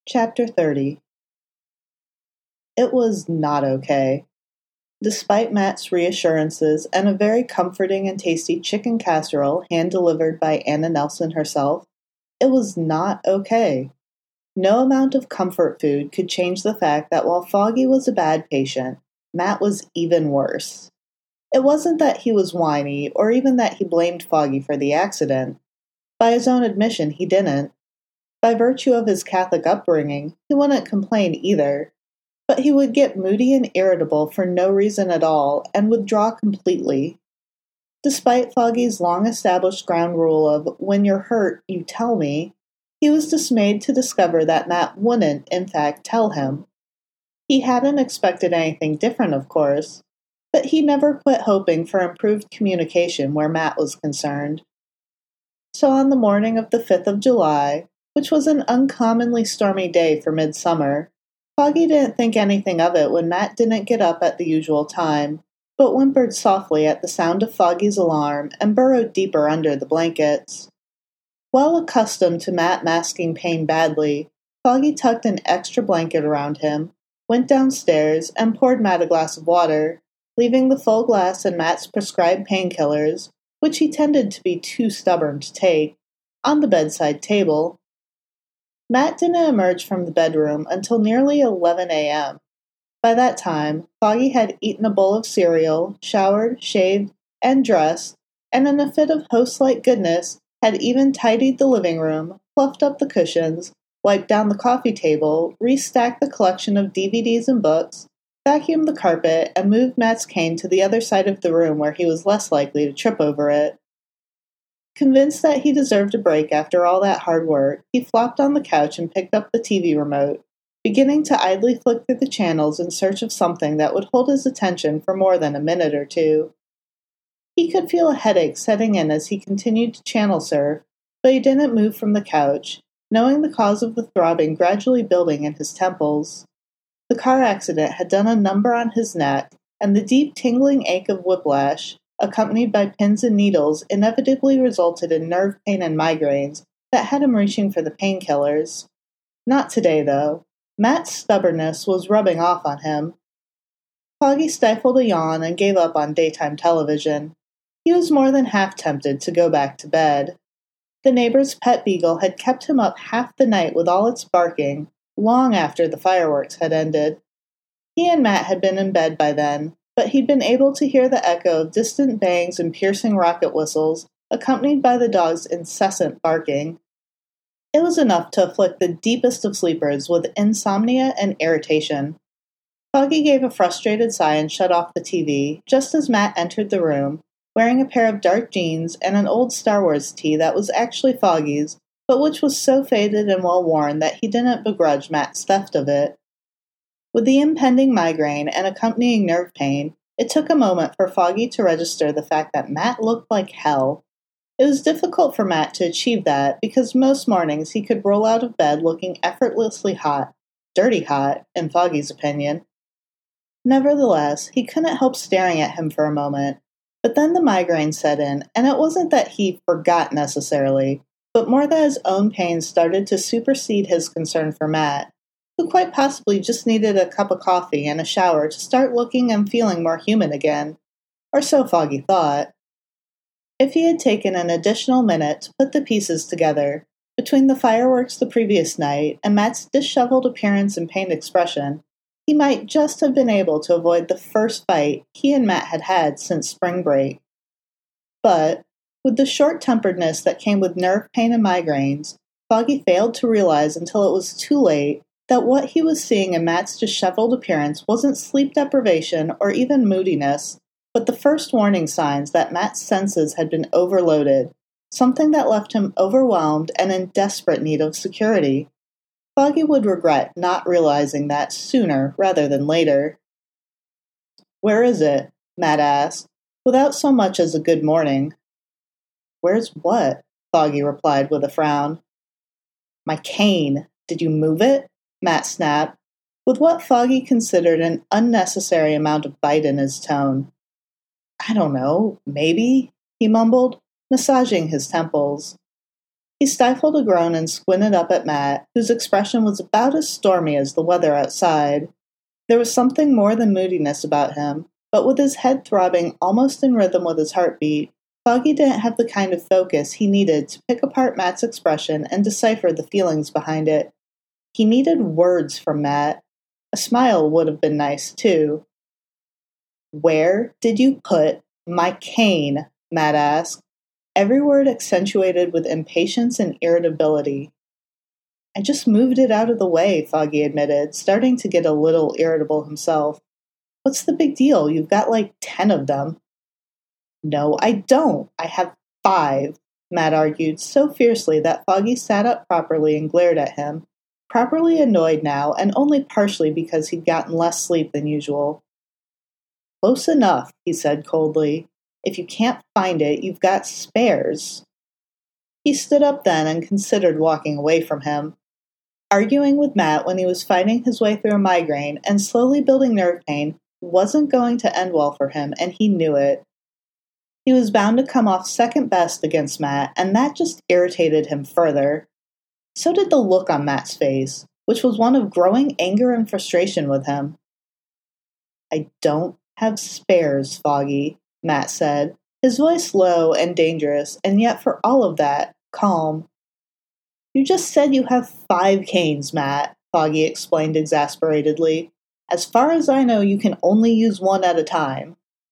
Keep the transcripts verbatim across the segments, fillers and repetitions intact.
Chapter thirty. It was not okay. Despite Matt's reassurances and a very comforting and tasty chicken casserole hand-delivered by Anna Nelson herself, it was not okay. No amount of comfort food could change the fact that while Foggy was a bad patient, Matt was even worse. It wasn't that he was whiny, or even that he blamed Foggy for the accident. By his own admission, he didn't. By virtue of his Catholic upbringing, he wouldn't complain either. But he would get moody and irritable for no reason at all, and withdraw completely. Despite Foggy's long-established ground rule of, when you're hurt, you tell me, he was dismayed to discover that Matt wouldn't, in fact, tell him. He hadn't expected anything different, of course, but he never quit hoping for improved communication where Matt was concerned. So on the morning of the fifth of July, which was an uncommonly stormy day for midsummer, Foggy didn't think anything of it when Matt didn't get up at the usual time, but whimpered softly at the sound of Foggy's alarm and burrowed deeper under the blankets. Well accustomed to Matt masking pain badly, Foggy tucked an extra blanket around him, went downstairs, and poured Matt a glass of water, leaving the full glass and Matt's prescribed painkillers, which he tended to be too stubborn to take, on the bedside table. Matt didn't emerge from the bedroom until nearly eleven a.m. By that time, Foggy had eaten a bowl of cereal, showered, shaved, and dressed, and in a fit of host-like goodness, had even tidied the living room, fluffed up the cushions, wiped down the coffee table, restacked the collection of D V Ds and books, vacuumed the carpet, and moved Matt's cane to the other side of the room where he was less likely to trip over it. Convinced that he deserved a break after all that hard work, he flopped on the couch and picked up the T V remote, beginning to idly flick through the channels in search of something that would hold his attention for more than a minute or two. He could feel a headache setting in as he continued to channel surf, but he didn't move from the couch, knowing the cause of the throbbing gradually building in his temples. The car accident had done a number on his neck, and the deep tingling ache of whiplash, accompanied by pins and needles, inevitably resulted in nerve pain and migraines that had him reaching for the painkillers. Not today, though. Matt's stubbornness was rubbing off on him. Foggy stifled a yawn and gave up on daytime television. He was more than half tempted to go back to bed. The neighbor's pet beagle had kept him up half the night with all its barking, long after the fireworks had ended. He and Matt had been in bed by then, but he'd been able to hear the echo of distant bangs and piercing rocket whistles, accompanied by the dog's incessant barking. It was enough to afflict the deepest of sleepers with insomnia and irritation. Foggy gave a frustrated sigh and shut off the T V, just as Matt entered the room, wearing a pair of dark jeans and an old Star Wars tee that was actually Foggy's, but which was so faded and well-worn that he didn't begrudge Matt's theft of it. With the impending migraine and accompanying nerve pain, it took a moment for Foggy to register the fact that Matt looked like hell. It was difficult for Matt to achieve that because most mornings he could roll out of bed looking effortlessly hot, dirty hot, in Foggy's opinion. Nevertheless, he couldn't help staring at him for a moment, but then the migraine set in, and it wasn't that he forgot necessarily, but more that his own pain started to supersede his concern for Matt, who quite possibly just needed a cup of coffee and a shower to start looking and feeling more human again, or so Foggy thought. If he had taken an additional minute to put the pieces together, between the fireworks the previous night and Matt's disheveled appearance and pained expression, he might just have been able to avoid the first fight he and Matt had had since spring break. But, with the short-temperedness that came with nerve pain and migraines, Foggy failed to realize until it was too late that what he was seeing in Matt's disheveled appearance wasn't sleep deprivation or even moodiness, but the first warning signs that Matt's senses had been overloaded, something that left him overwhelmed and in desperate need of security. Foggy would regret not realizing that sooner rather than later. "Where is it?" Matt asked, without so much as a good morning. "Where's what?" Foggy replied with a frown. "My cane. Did you move it?" Matt snapped, with what Foggy considered an unnecessary amount of bite in his tone. "I don't know, maybe," he mumbled, massaging his temples. He stifled a groan and squinted up at Matt, whose expression was about as stormy as the weather outside. There was something more than moodiness about him, but with his head throbbing almost in rhythm with his heartbeat, Foggy didn't have the kind of focus he needed to pick apart Matt's expression and decipher the feelings behind it. He needed words from Matt. A smile would have been nice, too. "Where did you put my cane?" Matt asked, every word accentuated with impatience and irritability. "I just moved it out of the way," Foggy admitted, starting to get a little irritable himself. "What's the big deal? You've got like ten of them." "No, I don't. I have five," Matt argued so fiercely that Foggy sat up properly and glared at him, properly annoyed now, and only partially because he'd gotten less sleep than usual. "Close enough," he said coldly. "If you can't find it, you've got spares." He stood up then and considered walking away from him. Arguing with Matt when he was fighting his way through a migraine and slowly building nerve pain wasn't going to end well for him, and he knew it. He was bound to come off second best against Matt, and that just irritated him further. So did the look on Matt's face, which was one of growing anger and frustration with him. "I don't have spares, Foggy," Matt said, his voice low and dangerous, and yet for all of that, calm. "You just said you have five canes, Matt," Foggy explained exasperatedly. "As far as I know, you can only use one at a time."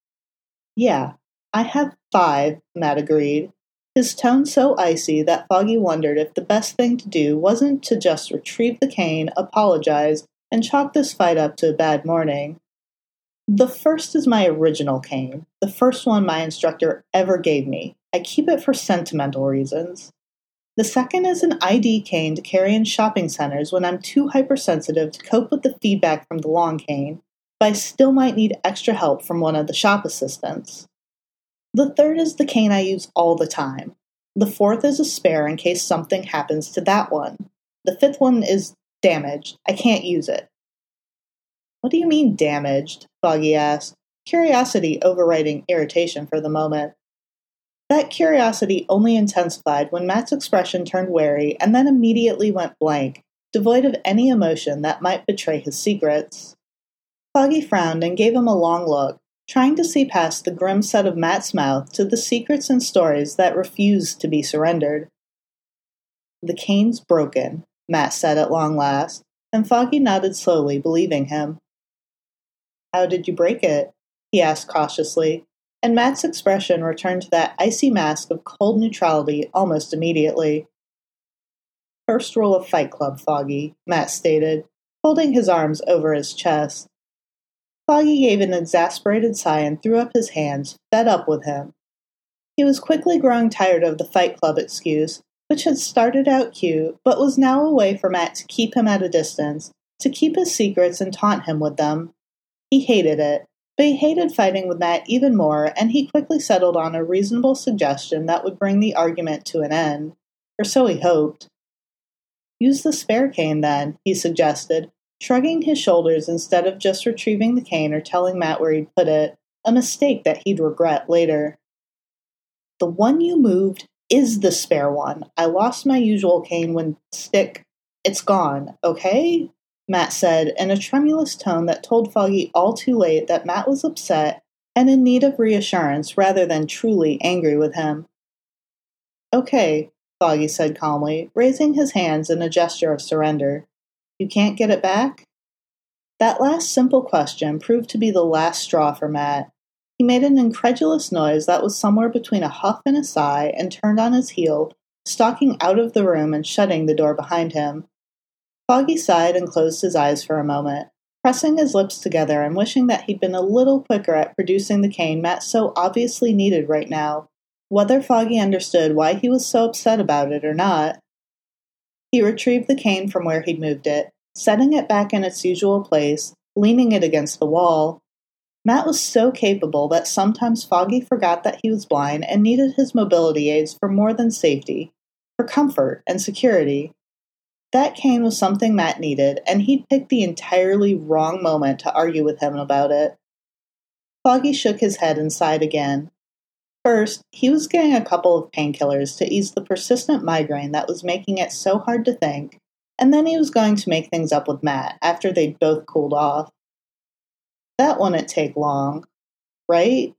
"Yeah, I have five," Matt agreed, his tone so icy that Foggy wondered if the best thing to do wasn't to just retrieve the cane, apologize, and chalk this fight up to a bad morning. "The first is my original cane, the first one my instructor ever gave me. I keep it for sentimental reasons. The second is an I D cane to carry in shopping centers when I'm too hypersensitive to cope with the feedback from the long cane, but I still might need extra help from one of the shop assistants. The third is the cane I use all the time. The fourth is a spare in case something happens to that one. The fifth one is damaged. I can't use it." "What do you mean damaged?" Foggy asked, curiosity overriding irritation for the moment. That curiosity only intensified when Matt's expression turned wary and then immediately went blank, devoid of any emotion that might betray his secrets. Foggy frowned and gave him a long look, trying to see past the grim set of Matt's mouth to the secrets and stories that refused to be surrendered. "The cane's broken," Matt said at long last, and Foggy nodded slowly, believing him. "How did you break it?" he asked cautiously, and Matt's expression returned to that icy mask of cold neutrality almost immediately. "First rule of Fight Club, Foggy," Matt stated, holding his arms over his chest. Foggy gave an exasperated sigh and threw up his hands, fed up with him. He was quickly growing tired of the Fight Club excuse, which had started out cute, but was now a way for Matt to keep him at a distance, to keep his secrets and taunt him with them. He hated it, but he hated fighting with Matt even more, and he quickly settled on a reasonable suggestion that would bring the argument to an end, or so he hoped. "Use the spare cane, then," he suggested, shrugging his shoulders instead of just retrieving the cane or telling Matt where he'd put it, a mistake that he'd regret later. "The one you moved is the spare one. I lost my usual cane when stick... It's gone, okay?" Matt said in a tremulous tone that told Foggy all too late that Matt was upset and in need of reassurance rather than truly angry with him. "Okay," Foggy said calmly, raising his hands in a gesture of surrender. "You can't get it back?" That last simple question proved to be the last straw for Matt. He made an incredulous noise that was somewhere between a huff and a sigh and turned on his heel, stalking out of the room and shutting the door behind him. Foggy sighed and closed his eyes for a moment, pressing his lips together and wishing that he'd been a little quicker at producing the cane Matt so obviously needed right now, whether Foggy understood why he was so upset about it or not. He retrieved the cane from where he'd moved it, setting it back in its usual place, leaning it against the wall. Matt was so capable that sometimes Foggy forgot that he was blind and needed his mobility aids for more than safety, for comfort and security. That cane was something Matt needed, and he'd picked the entirely wrong moment to argue with him about it. Foggy shook his head and sighed again. First, he was getting a couple of painkillers to ease the persistent migraine that was making it so hard to think, and then he was going to make things up with Matt after they'd both cooled off. That wouldn't take long, right?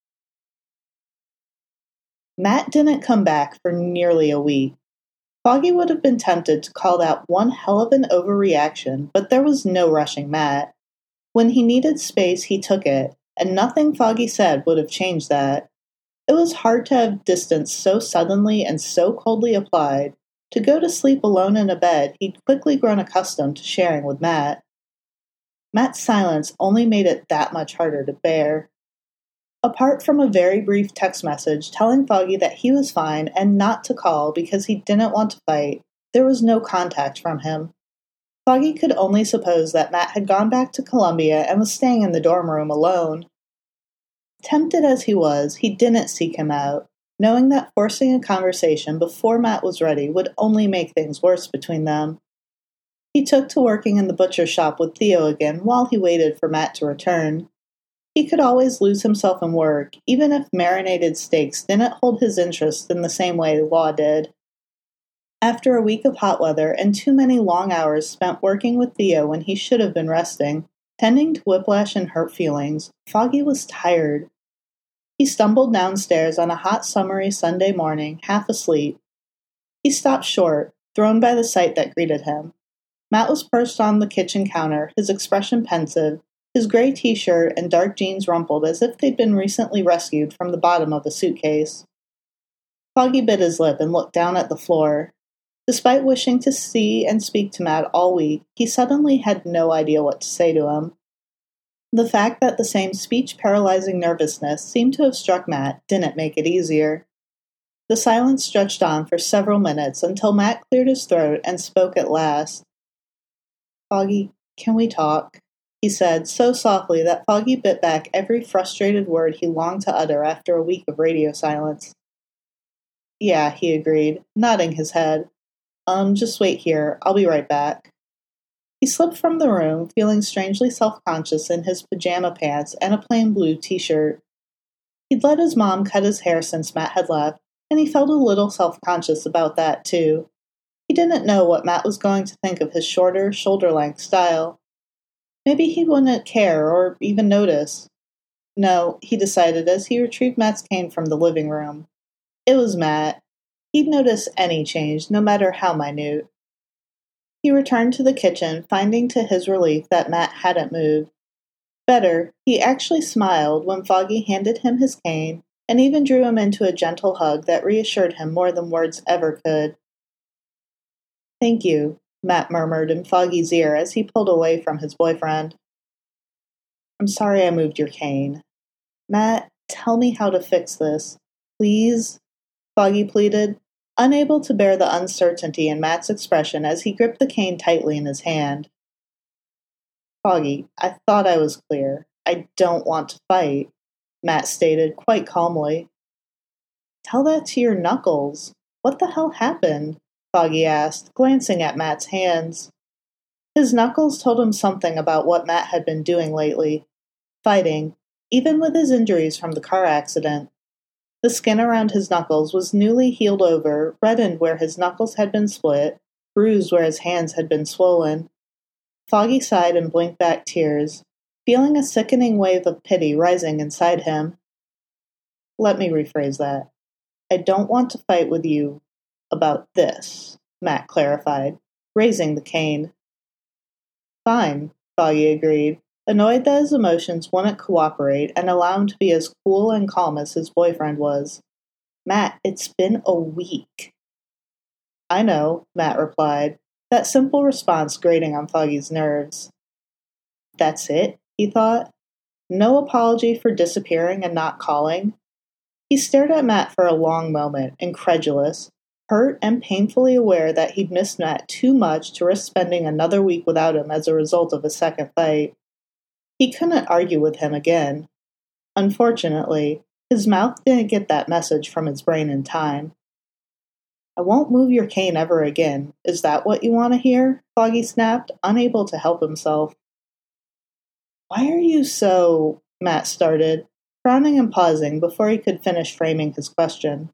Matt didn't come back for nearly a week. Foggy would have been tempted to call that one hell of an overreaction, but there was no rushing Matt. When he needed space, he took it, and nothing Foggy said would have changed that. It was hard to have distance so suddenly and so coldly applied. To go to sleep alone in a bed he'd quickly grown accustomed to sharing with Matt. Matt's silence only made it that much harder to bear. Apart from a very brief text message telling Foggy that he was fine and not to call because he didn't want to fight, there was no contact from him. Foggy could only suppose that Matt had gone back to Columbia and was staying in the dorm room alone. Tempted as he was, he didn't seek him out, knowing that forcing a conversation before Matt was ready would only make things worse between them. He took to working in the butcher shop with Theo again while he waited for Matt to return. He could always lose himself in work, even if marinated steaks didn't hold his interest in the same way Law did. After a week of hot weather and too many long hours spent working with Theo when he should have been resting, tending to whiplash and hurt feelings, Foggy was tired. He stumbled downstairs on a hot summery Sunday morning, half asleep. He stopped short, thrown by the sight that greeted him. Matt was perched on the kitchen counter, his expression pensive, his gray t-shirt and dark jeans rumpled as if they'd been recently rescued from the bottom of a suitcase. Foggy bit his lip and looked down at the floor. Despite wishing to see and speak to Matt all week, he suddenly had no idea what to say to him. The fact that the same speech-paralyzing nervousness seemed to have struck Matt didn't make it easier. The silence stretched on for several minutes until Matt cleared his throat and spoke at last. "Foggy, can we talk?" he said, so softly that Foggy bit back every frustrated word he longed to utter after a week of radio silence. "Yeah," he agreed, nodding his head. Um, just wait here. I'll be right back." He slipped from the room, feeling strangely self-conscious in his pajama pants and a plain blue t-shirt. He'd let his mom cut his hair since Matt had left, and he felt a little self-conscious about that, too. He didn't know what Matt was going to think of his shorter, shoulder-length style. Maybe he wouldn't care or even notice. No, he decided as he retrieved Matt's cane from the living room. It was Matt. He'd notice any change, no matter how minute. He returned to the kitchen, finding to his relief that Matt hadn't moved. Better, he actually smiled when Foggy handed him his cane and even drew him into a gentle hug that reassured him more than words ever could. "Thank you," Matt murmured in Foggy's ear as he pulled away from his boyfriend. "I'm sorry I moved your cane. Matt, tell me how to fix this. Please?" Foggy pleaded, unable to bear the uncertainty in Matt's expression as he gripped the cane tightly in his hand. "Foggy, I thought I was clear. I don't want to fight," Matt stated quite calmly. "Tell that to your knuckles. What the hell happened?" Foggy asked, glancing at Matt's hands. His knuckles told him something about what Matt had been doing lately. Fighting, even with his injuries from the car accident. The skin around his knuckles was newly healed over, reddened where his knuckles had been split, bruised where his hands had been swollen. Foggy sighed and blinked back tears, feeling a sickening wave of pity rising inside him. "Let me rephrase that. I don't want to fight with you about this," Matt clarified, raising the cane. "Fine," Foggy agreed, annoyed that his emotions wouldn't cooperate and allow him to be as cool and calm as his boyfriend was. "Matt, it's been a week." "I know," Matt replied, that simple response grating on Foggy's nerves. That's it, he thought. No apology for disappearing and not calling. He stared at Matt for a long moment, incredulous, hurt and painfully aware that he'd missed Matt too much to risk spending another week without him as a result of a second fight. He couldn't argue with him again. Unfortunately, his mouth didn't get that message from his brain in time. "I won't move your cane ever again. Is that what you want to hear?" Foggy snapped, unable to help himself. "Why are you so—" Matt started. frowning and pausing before he could finish framing his question.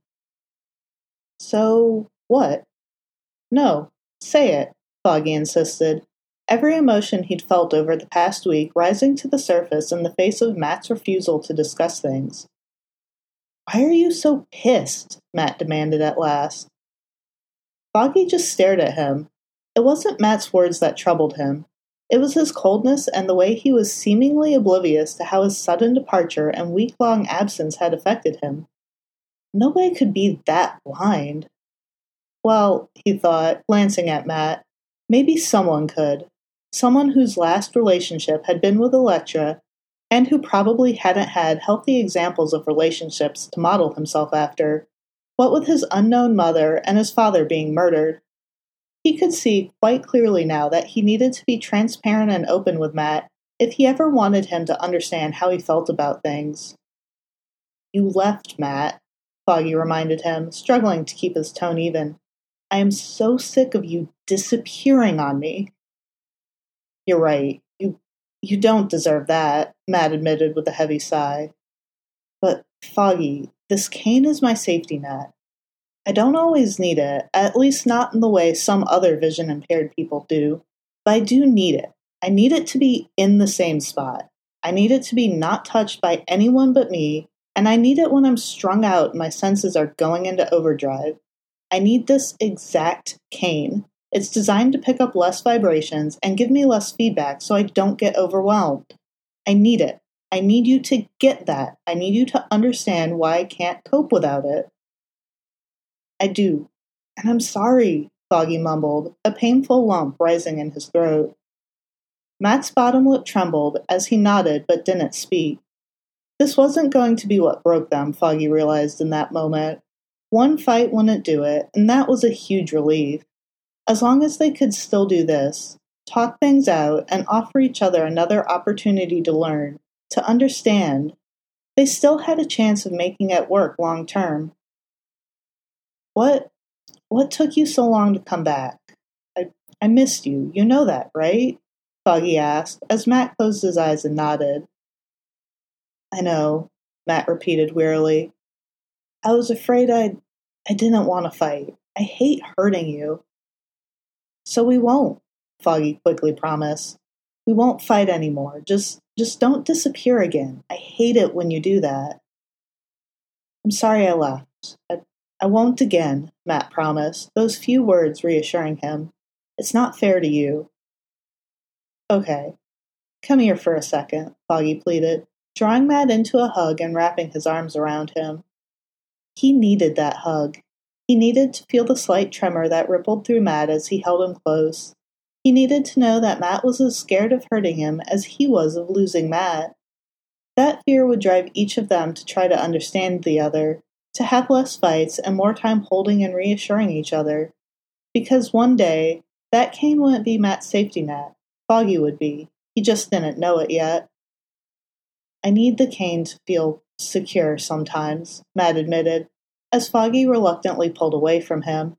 So, what? No, say it, Foggy insisted, every emotion he'd felt over the past week rising to the surface in the face of Matt's refusal to discuss things. Why are you so pissed? Matt demanded at last. Foggy just stared at him. It wasn't Matt's words that troubled him. It was his coldness and the way he was seemingly oblivious to how his sudden departure and week-long absence had affected him. Nobody could be that blind. Well, he thought, glancing at Matt, maybe someone could. Someone whose last relationship had been with Electra, and who probably hadn't had healthy examples of relationships to model himself after, what with his unknown mother and his father being murdered. He could see quite clearly now that he needed to be transparent and open with Matt if he ever wanted him to understand how he felt about things. You left, Matt, Foggy reminded him, struggling to keep his tone even. I am so sick of you disappearing on me. You're right. You you don't deserve that, Matt admitted with a heavy sigh. But, Foggy, this cane is my safety net. I don't always need it, at least not in the way some other vision-impaired people do, but I do need it. I need it to be in the same spot. I need it to be not touched by anyone but me, and I need it when I'm strung out and my senses are going into overdrive. I need this exact cane. It's designed to pick up less vibrations and give me less feedback so I don't get overwhelmed. I need it. I need you to get that. I need you to understand why I can't cope without it. I do. And I'm sorry, Foggy mumbled, a painful lump rising in his throat. Matt's bottom lip trembled as he nodded but didn't speak. This wasn't going to be what broke them, Foggy realized in that moment. One fight wouldn't do it, and that was a huge relief. As long as they could still do this, talk things out, and offer each other another opportunity to learn, to understand, they still had a chance of making it work long term. What, what took you so long to come back? I, I missed you. You know that, right? Foggy asked, as Matt closed his eyes and nodded. I know, Matt repeated wearily. I was afraid I'd, I didn't want to fight. I hate hurting you. So we won't, Foggy quickly promised. We won't fight anymore. Just, just don't disappear again. I hate it when you do that. I'm sorry I left. I, I won't again, Matt promised, those few words reassuring him. It's not fair to you. Okay. Come here for a second, Foggy pleaded, drawing Matt into a hug and wrapping his arms around him. He needed that hug. He needed to feel the slight tremor that rippled through Matt as he held him close. He needed to know that Matt was as scared of hurting him as he was of losing Matt. That fear would drive each of them to try to understand the other, to have less fights and more time holding and reassuring each other. Because one day, that cane wouldn't be Matt's safety net. Foggy would be. He just didn't know it yet. I need the cane to feel secure sometimes, Matt admitted, as Foggy reluctantly pulled away from him.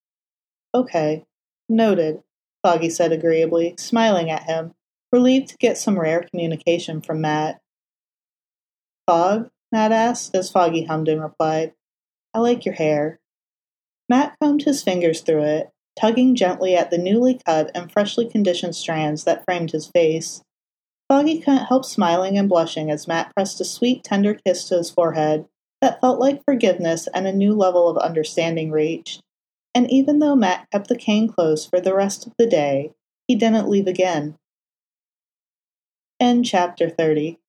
Okay, noted, Foggy said agreeably, smiling at him, relieved to get some rare communication from Matt. Fog? Matt asked, as Foggy hummed and replied. I like your hair. Matt combed his fingers through it, tugging gently at the newly cut and freshly conditioned strands that framed his face. Foggy couldn't help smiling and blushing as Matt pressed a sweet, tender kiss to his forehead that felt like forgiveness and a new level of understanding reached. And even though Matt kept the cane close for the rest of the day, he didn't leave again. End chapter thirty.